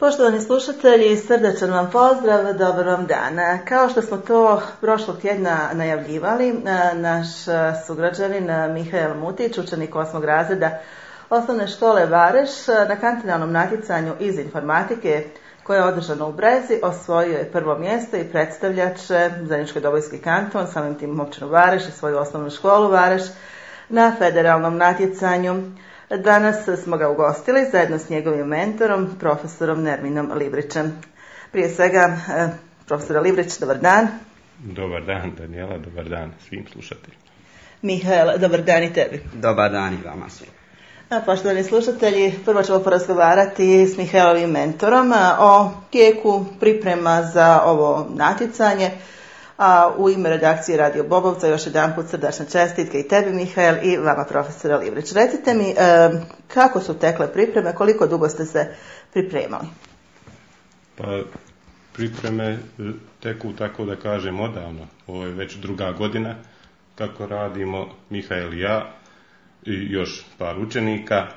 Poštovani slušatelji, srdačan vam pozdrav, dobar vam dan. Kao što smo to prošlog tjedna najavljivali, naš sugrađanin Mihael Mutić, učenik 8. razreda osnovne škole Vareš, na kantonalnom natjecanju iz informatike koje je održano u Brezi, osvojio je prvo mjesto i predstavljač Zeničko-Dobojski kanton, samim tim općinu Vareš i svoju osnovnu školu Vareš na federalnom natjecanju. Danas smo ga ugostili zajedno s njegovim mentorom, profesorom Nerminom Librićem. Prije svega, profesora Librić, dobar dan. Dobar dan, Daniela, dobar dan svim slušateljima. Mihael, dobar dan i tebi. Dobar dan i vama svim. Poštovani slušatelji, prvo ćemo porazgovarati s Mihaelovim mentorom o tijeku priprema za ovo natjecanje. A u ime redakcije Radio Bobovca još jedanput srdačne čestitke i tebi, Mihael, i vama, profesora Librić. Recite mi, kako su tekle pripreme, koliko dugo ste se pripremali? Pa, pripreme teku, tako da kažem, odavno. Ovo je već druga godina kako radimo, Mihael i ja i još par učenika.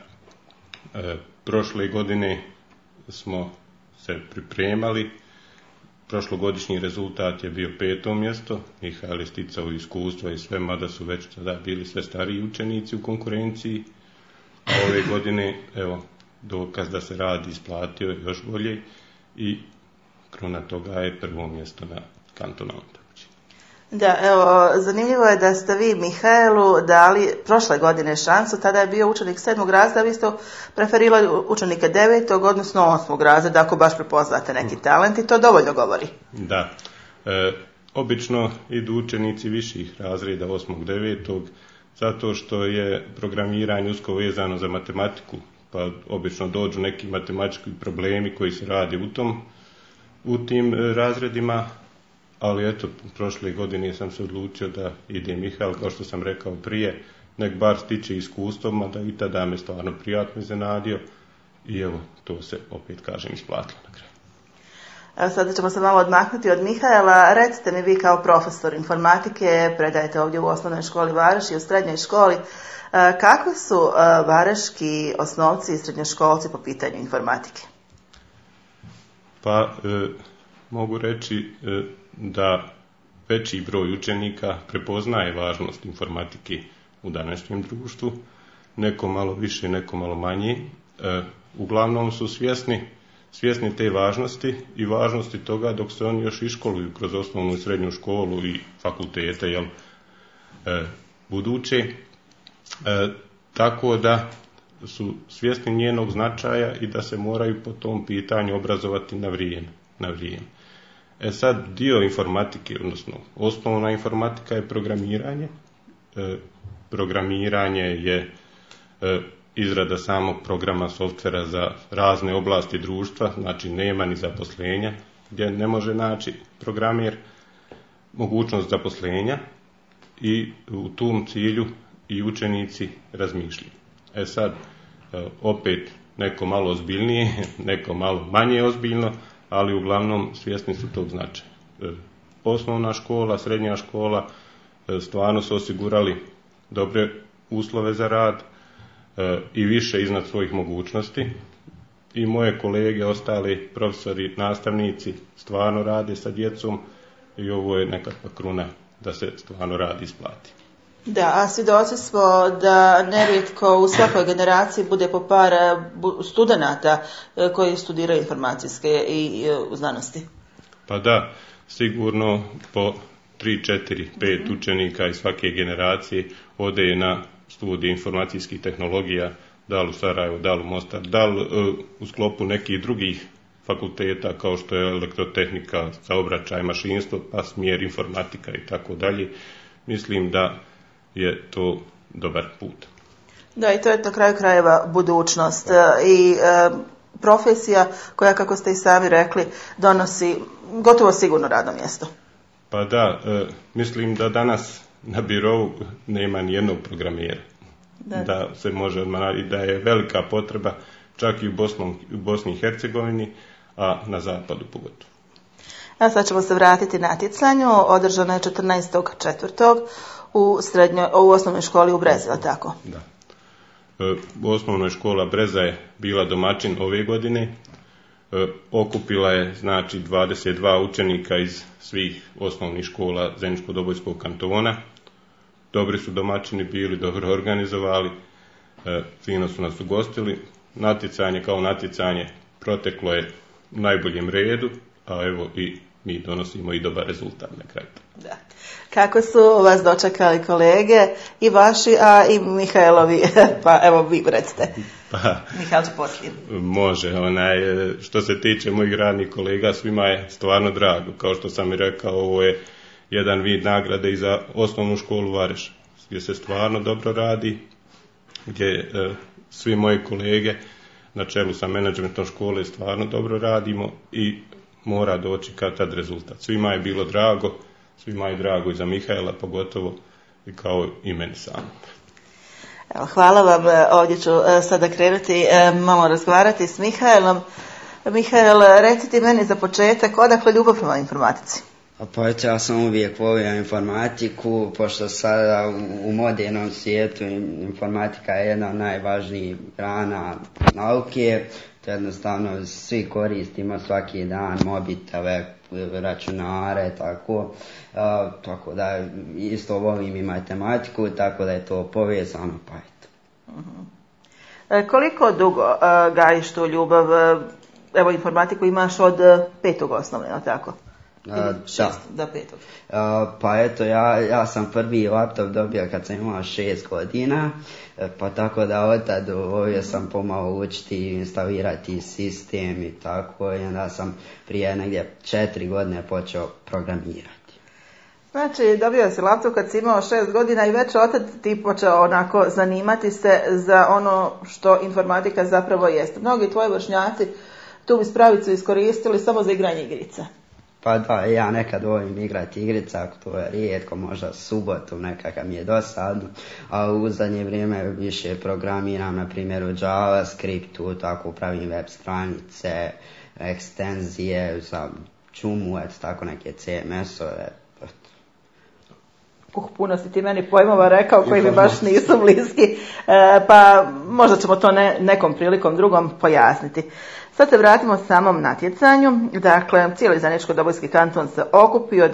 Prošle godine smo se pripremali. Prošlogodišnji rezultat je bio 5. mjesto. Mihael je sticao iskustva i sve, mada su već tada bili sve stariji učenici u konkurenciji. A ove godine, evo, dokaz da se radi isplatio još bolje i kruna toga je prvo mjesto na kantonalnom takmičenju. Da, evo, zanimljivo je da ste vi Mihaelu dali prošle godine šansu, tada je bio učenik 7. razreda, vi ste preferirali učenike 9. odnosno 8. razreda, ako baš prepoznate neki talent, i to dovoljno govori. Da, obično idu učenici viših razreda 8. 9. zato što je programiranje usko vezano za matematiku, pa obično dođu neki matematički problemi koji se rade u tim razredima. Ali eto, prošle godine sam se odlučio da ide Mihael, kao što sam rekao prije, nek bar stiče iskustvom, a da i tada me stvarno prijatno iznenadio i evo, to se opet kažem isplatilo na kraju. Evo, sada ćemo se malo odmaknuti od Mihaela. Recite mi, vi kao profesor informatike, predajete ovdje u osnovnoj školi Vareš i u srednjoj školi, kakvi su vareški osnovci i srednjoškolci po pitanju informatike? Pa, mogu reći da veći broj učenika prepoznaje važnost informatike u današnjem društvu, neko malo više, neko malo manje. Uglavnom su svjesni te važnosti i važnosti toga dok se oni još iškoluju kroz osnovnu i srednju školu i fakultete, buduće. Tako da su svjesni njenog značaja i da se moraju po tom pitanju obrazovati na vrijeme. Sad, dio informatike, odnosno osnovna informatika je programiranje. Programiranje je izrada samog programa softvera za razne oblasti društva, znači nema ni zaposlenja gdje ne može naći programer mogućnost zaposlenja i u tom cilju i učenici razmišljaju. Sad, opet neko malo ozbiljnije, neko malo manje ozbiljno, ali uglavnom svjesni su tog značaja. Osnovna škola, srednja škola stvarno su osigurali dobre uslove za rad i više iznad svojih mogućnosti. I moje kolege, ostali profesori, nastavnici stvarno rade sa djecom i ovo je nekakva kruna da se stvarno radi isplati. Da, a svjedoci smo da nerijetko u svakoj generaciji bude po par studenata koji studiraju informacijske i znanosti. Pa da, sigurno po 3, 4, 5 učenika iz svake generacije ode na studije informacijskih tehnologija, da li u Sarajevo, da li u Mostar, da li u sklopu nekih drugih fakulteta kao što je elektrotehnika, saobraćaj, mašinstvo, pa smjer informatika i tako dalje. Mislim da je to dobar put. Da, i to je na kraju krajeva budućnost i profesija koja, kako ste i sami rekli, donosi gotovo sigurno radno mjesto. Pa da, mislim da danas na birovu nema ni jednog programera. Da se može odmarati, da je velika potreba čak i u Bosni i Hercegovini, a na zapadu pogotovo. A sad ćemo se vratiti natjecanju. Održano je 14.4. u osnovnoj školi u Brezi, tako? Da. Osnovna škola Breza je bila domaćin ove godine. okupila je znači 22 učenika iz svih osnovnih škola Zeničko-Dobojskog kantona. Dobri su domaćini bili, dobro organizovali, fino su nas ugostili. Natjecanje kao natjecanje proteklo je u najboljem redu, a evo i mi donosimo i dobar rezultat na kraju. Da. Kako su vas dočekali kolege i vaši, a i Mihajlovi? Pa evo vi recite. Pa, Mihajl će poslije. Može, što se tiče mojih radnih kolega, svima je stvarno drago. Kao što sam i rekao, ovo je jedan vid nagrade i za osnovnu školu Vareš, gdje se stvarno dobro radi, gdje svi moji kolege na čelu sa menadžmentom škole stvarno dobro radimo i mora doći kad tad rezultat. Svima je bilo drago, svima je drago i za Mihajla pogotovo i kao i meni sam. Evo, hvala vam, ovdje ću sada krenuti malo razgovarati s Mihajlom. Mihajl, recite meni za početak, odakle ljubav prema informatici? Pa eto, ja sam uvijek volio informatiku, pošto sada u modernom svijetu informatika je jedna od najvažnijih grana nauke. To jednostavno svi koristimo svaki dan, mobitele, računare, tako da isto volim i matematiku, tako da je to povezano, pa eto. Koliko dugo gajiš tu ljubav? Evo, informatiku imaš od 5. osnovne, je li tako? Do 5. Pa eto, ja sam prvi laptop dobio kad sam imao 6 godina, pa tako da od tada volio sam pomalo učiti, instalirati sistem i tako, i onda sam prije negdje 4 godine počeo programirati. Znači, dobio si laptop kad si imao 6 godina i već od tada ti počeo onako zanimati se za ono što informatika zapravo jeste. Mnogi tvoji vršnjaci tu bi spravicu iskoristili samo za igranje igrica. Pa da, ja nekad volim igrati igrica, to je rijetko, možda subotu nekakav mi je dosadno, a u zadnje vrijeme više programiram, na primjer u JavaScriptu, tako pravim web stranice, ekstenzije za Čumu, tako neke CMS-ove. Puno si ti meni pojmova rekao koji mi baš nisu bliski, pa možda ćemo to nekom prilikom drugom pojasniti. Sad se vratimo samom natjecanju. Dakle, cijeli Zeničko-Dobojski kanton se okupio,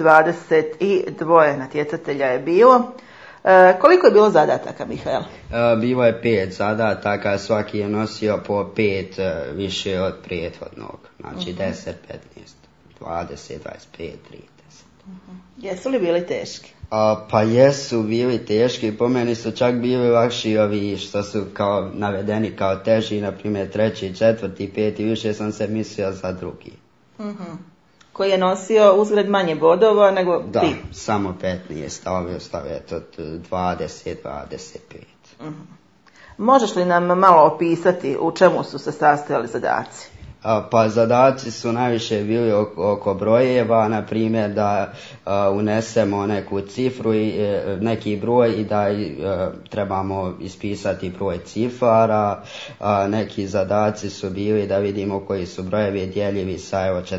22 natjecatelja je bilo. Koliko je bilo zadataka, Mihajl? Bilo je 5 zadataka, svaki je nosio po 5 više od prethodnog. Znači 10, 15, 20, 25, 30. Jesu li bili teški? Pa jesu bili teški, po meni su čak bili lakši ovi što su kao navedeni kao teži, na primjer 3., 4., 5. više sam se mislio za drugi. Koji je nosio uzgled manje bodova nego ti? Da, samo 15, a ovi ostave to 20, 25. Možeš li nam malo opisati u čemu su se sastojali zadaci? Pa zadaci su najviše bili oko brojeva, na primjer da unesemo neku cifru i neki broj i da trebamo ispisati broj cifara. Neki zadaci su bili da vidimo koji su brojevi djeljivi sa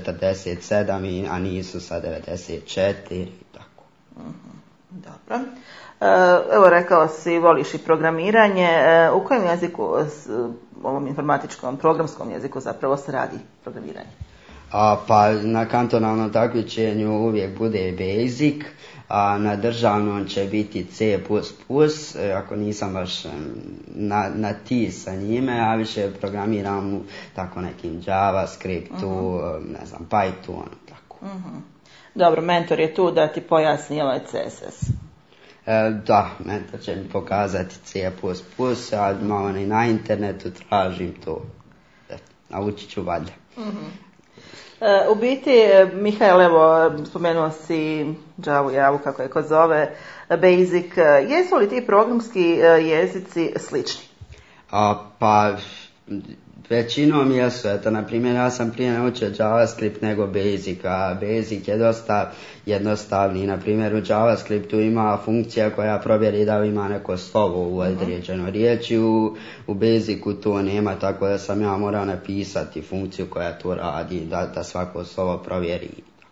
47, a nisu sa 94 i tako. Dobro. Evo, rekao si, voliš i programiranje. U kojem jeziku, ovom informatičkom, programskom jeziku zapravo se radi programiranje? Pa na kantonalnom takmičenju uvijek bude Basic, a na državnom će biti C++, ako nisam baš na ti sa njime, a više programiram u tako nekim JavaScriptu, ne znam, Python, tako. Dobro, mentor je tu da ti pojasni ovaj CSS. Da, mentor će mi pokazati C++, a malo na internetu tražim to. Naučit ću valjda. U biti, Mihajl, evo, spomenuo si Javu, kako je ko zove, Basic. Jesu li ti programski jezici slični? Pa, većinom jesu. Eto, na primjer, ja sam prije naučio JavaScript nego Basic, a Basic je dosta jednostavniji. Na primjer, u JavaScriptu ima funkcija koja provjeri da li ima neko slovo u određenoj riječi, u Basicu to nema, tako da sam ja morao napisati funkciju koja to radi, da svako slovo provjeri.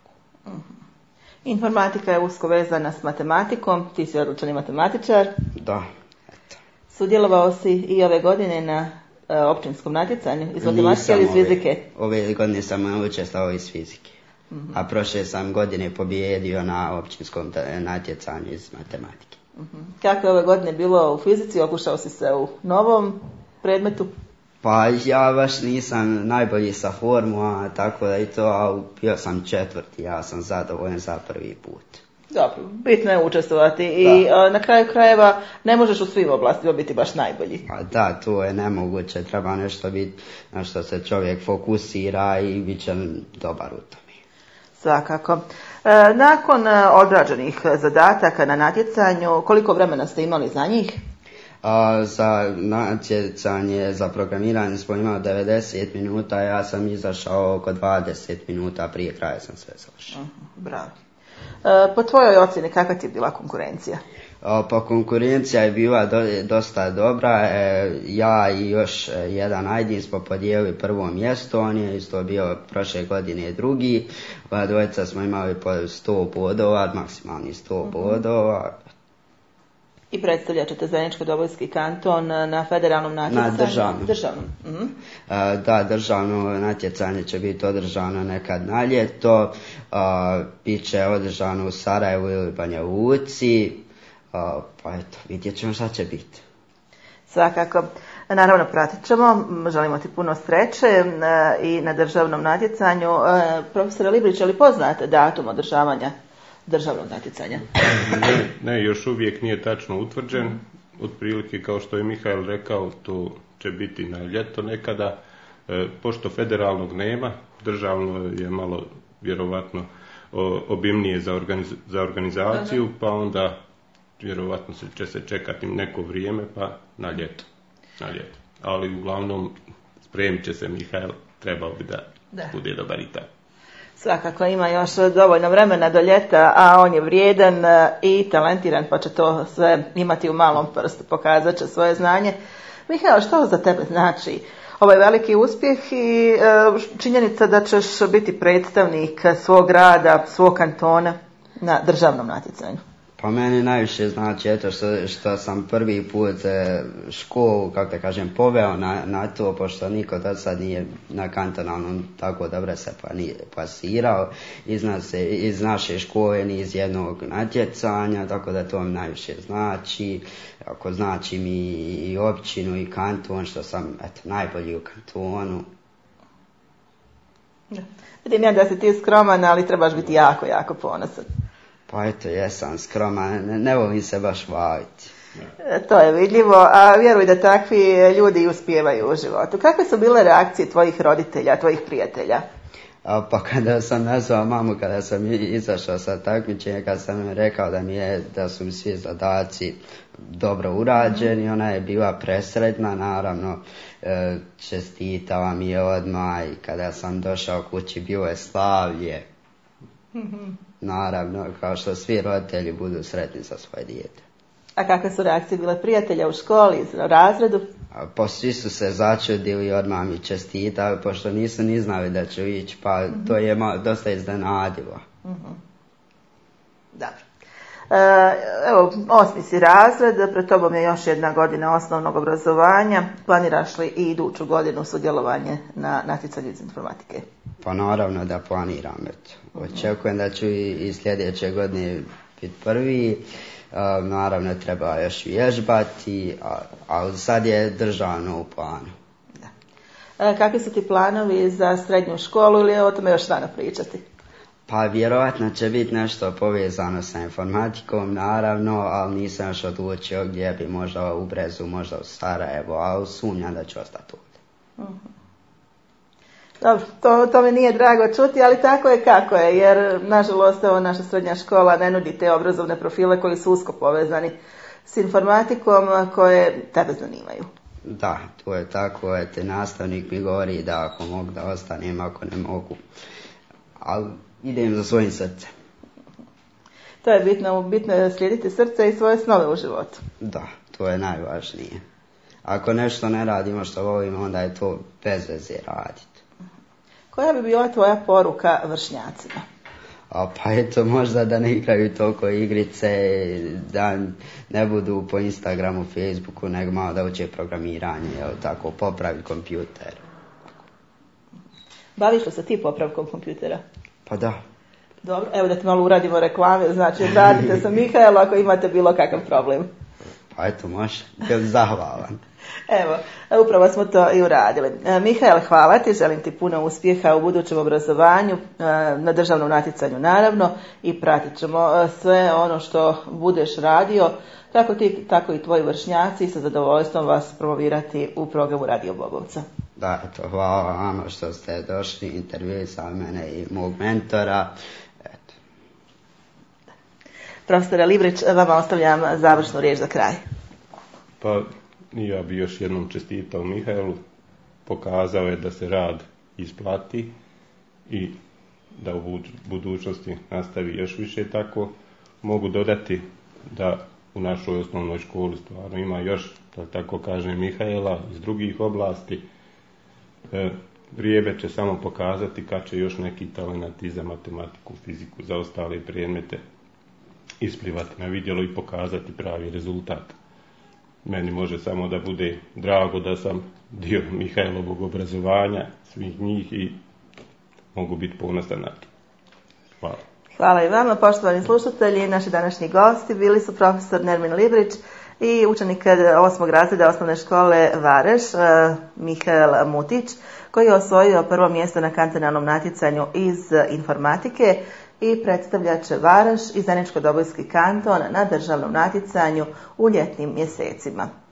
Informatika je usko vezana s matematikom, ti si odličan matematičar. Da, eto. Sudjelovao si i ove godine na općinskom natjecanju iz matematike ili iz fizike? Ove godine sam učestvovao iz fizike. A prošle sam godine pobijedio na općinskom natjecanju iz matematike. Kako je ove godine bilo u fizici? Okušao si se u novom predmetu? Pa ja baš nisam najbolji sa formula, tako da i to, a bio sam 4. Ja sam zadovoljan za prvi put. Dobro, bitno je učestvovati i na kraju krajeva ne možeš u svim oblastima biti baš najbolji. A da, to je nemoguće, treba nešto biti na što se čovjek fokusira i bit će dobar u tome. Svakako. Nakon odrađenih zadataka na natjecanju, koliko vremena ste imali za njih? Za natjecanje, za programiranje smo imali 90 minuta, ja sam izašao oko 20 minuta, prije kraja sam sve završio. Bravo. Po tvojoj ocjeni kakva ti je bila konkurencija? Pa konkurencija je bila dosta dobra, ja i još jedan Ajdin smo podijelili prvo mjesto, on je isto bio prošle godine drugi, dvojica smo imali po 100 bodova, maksimalni 100 bodova. I predstavljat ćete Zeničko-Dobojski kanton na federalnom natjecanju? Na državnom. Državnom. Da, državno natjecanje će biti održano nekad na ljeto, bit će održano u Sarajevu ili Banja Luci, pa eto, vidjet ćemo šta će biti. Svakako. Naravno, pratit ćemo, želimo ti puno sreće i na državnom natjecanju. Profesore Librić, je li poznate datum održavanja državnog natjecanja? Ne, još uvijek nije tačno utvrđen. Otprilike, kao što je Mihael rekao, to će biti na ljeto nekada. Pošto federalnog nema, državno je malo vjerovatno obimnije za organizaciju, pa onda vjerovatno će se čekati neko vrijeme, pa na ljeto. Ali uglavnom spremit će se Mihael, trebao bi da bude dobar i tako. Svakako ima još dovoljno vremena do ljeta, a on je vrijedan i talentiran, pa će to sve imati u malom prstu, pokazat će svoje znanje. Mihael, što za tebe znači ovaj veliki uspjeh i činjenica da ćeš biti predstavnik svog grada, svog kantona na državnom natjecanju? Pa meni najviše znači eto što sam prvi put školu, kako da kažem, poveo na to, pošto niko do sad nije na kantonalnom tako dobro se plasirao iz naše škole, ni iz jednog natjecanja, tako da to mi najviše znači. Ako znači mi i općinu i kanton, što sam najbolji u kantonu. Vidim ja da si ti skroman, ali trebaš biti jako, jako ponosan. Pa eto, jesam skroman, ne volim se baš hvaliti. To je vidljivo, a vjeruj da takvi ljudi uspijevaju u životu. Kakve su bile reakcije tvojih roditelja, tvojih prijatelja? Pa kada sam nazvao mamu, kada sam izašao sa takmičenja, kada sam rekao da su mi svi zadaci dobro urađeni, ona je bila presretna, naravno čestitala mi je odmah i kada sam došao kući bilo je slavlje. Naravno, kao što svi roditelji budu sretni za svoje dijete. A kakve su reakcije bile prijatelja u školi, u razredu? Pa svi su se začudili i odmah mi čestitali, pošto nisu ni znali da ću ići, pa to je dosta iznenadilo. Dobro. Evo, 8. si razred, pred tobom je još jedna godina osnovnog obrazovanja. Planiraš li i iduću godinu sudjelovanje na natjecanju iz informatike? Pa naravno da planiram. Očekujem da ću i sljedeće godine biti prvi. Naravno treba još vježbati, ali sad je državno u planu. Kakvi su ti planovi za srednju školu ili je o tome još rano pričati? Pa vjerojatno će biti nešto povezano sa informatikom, naravno, ali nisam još odlučio gdje bi, možda u Brezu, možda u Sarajevo, ali sumnjam da ću ostati ovdje. Dobro, to mi nije drago čuti, ali tako je kako je, jer nažalost evo, naša srednja škola ne nudi te obrazovne profile koji su usko povezani s informatikom koje tebe zanimaju. Da, to je tako, nastavnik mi govori da ako mogu da ostanem, ako ne mogu, ali idem za svojim srcem. To je bitno je slijediti srce i svoje snove u životu. Da, to je najvažnije. Ako nešto ne radimo što volimo, onda je to bez veze raditi. Koja bi bila tvoja poruka vršnjacima? Pa eto, možda da ne igraju toliko igrice, da ne budu po Instagramu, Facebooku, nego malo da uče programiranje, tako, popravi kompjuter. Baviš li se ti popravkom kompjutera? Pa da. Dobro, evo da ti malo uradimo reklame, znači obratite se Mihajlu ako imate bilo kakav problem. Pa eto, može, zahvalan. Evo, upravo smo to i uradili. Mihajl, hvala ti, želim ti puno uspjeha u budućem obrazovanju, na državnom natjecanju naravno, i pratit ćemo sve ono što budeš radio, kako ti, tako i tvoji vršnjaci, sa zadovoljstvom vas promovirati u programu Radio Bobovca. Da, eto, hvala vama što ste došli, intervjuisali mene i mog mentora. Eto. Profesore Librić, vama ostavljam završnu riječ za kraj. Pa ja bi još jednom čestitao Mihajlu, pokazao je da se rad isplati i da u budućnosti nastavi još više tako. Mogu dodati da u našoj osnovnoj školi stvarno ima još, da tako kažem, Mihajla iz drugih oblasti. Vrijeme će samo pokazati kad će još neki talenati za matematiku, fiziku, za ostale predmete isplivati na vidjelo i pokazati pravi rezultat. Meni može samo da bude drago da sam dio Mihajlovog obrazovanja, svih njih, i mogu biti ponosan na to. Hvala. Hvala i vama, poštovani slušatelji. Naši današnji gosti bili su profesor Nermin Librić i učenik 8. razreda osnovne škole Vareš, Mihajl Mutić, koji je osvojio prvo mjesto na kantonalnom natjecanju iz informatike i predstavljat će Vareš i Zeničko-Dobojski kanton na državnom natjecanju u ljetnim mjesecima.